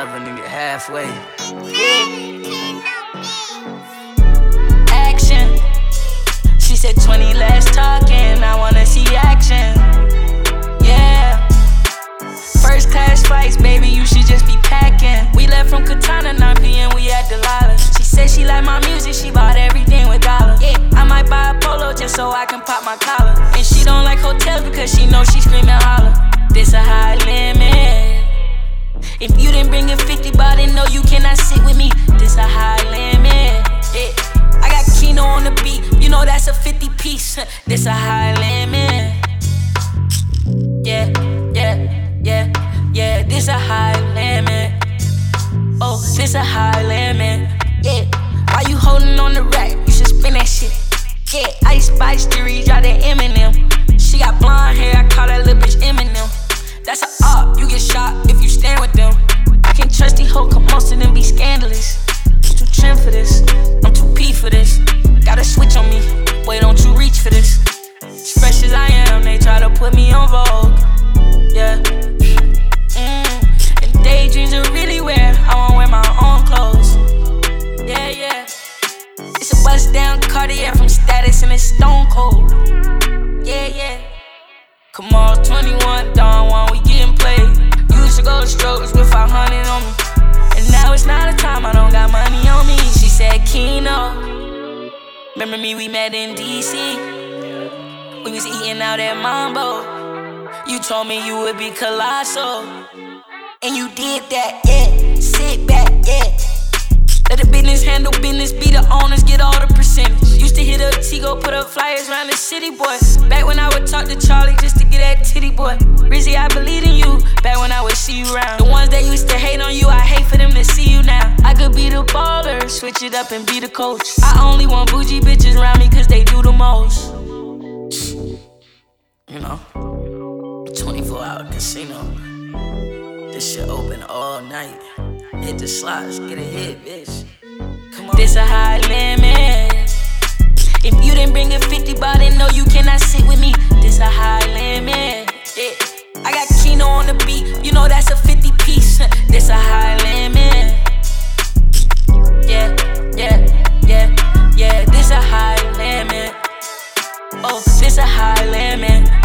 love a nigga halfway. Action. She said 20 less talking, I wanna see action. Yeah. First class flights, baby, you should just be packing. We left from Katana, 9 p.m. we at Delilah. She said she like my music, she bought everything with dollars. Yeah, I might buy a polo just so I can pop my collar. And she don't like hotels because she know she scream and holler. This a high limit. If you didn't bring a 50, but I know you cannot sit with me. This a high limit. Yeah. I got Keno on the beat, you know that's a 50 piece. This a high limit. Yeah, yeah, yeah, yeah. This a high limit. Oh, this a high limit. Yeah. Why you holding on the rack? You should spin that shit. Yeah, Ice Spice Theory, drop that Eminem. She got blonde hair, I call that little bitch Eminem. That's a op, you get shot if you stand with them. I can't trust these hoes, cause most of them be scandalous. I'm too trim for this, I'm too P for this. Gotta switch on me, boy, don't you reach for this. As fresh as I am, they try to put me on Vogue. Yeah. And daydreams are really weird, I won't wear my own clothes. Yeah, yeah. It's a bust down Cartier from Status and it's stone cold. Yeah, yeah. Come on, 21, Dawn 1, we getting played. Used to go to strokes with 500 on me. And now it's not a time, I don't got money on me. She said, Keno. Remember me, we met in DC. We was eating out at Mambo. You told me you would be colossal. And you did that, yeah. Sit back, yeah. Let the business handle business, be the owners, get all the percentage. Used to hit up Tigo, put up flyers around the city, boy. Back when I would talk to Charlie just to get that titty, boy. Rizzy, I believe in you. Back when I would see you around. The ones that used to hate on you, I hate for them to see you now. I could be the baller, switch it up and be the coach. I only want bougie bitches around me cause they do the most. You know, 24-hour casino. This shit open all night. Hit the slots, get a hit, bitch. Come on. This a high limit. If you didn't bring a 50, but I know you cannot sit with me. This a high limit. Yeah. I got Keno on the beat, you know that's a 50 piece. This a high limit. Yeah, yeah, yeah, yeah. This a high limit. Oh, this a high limit.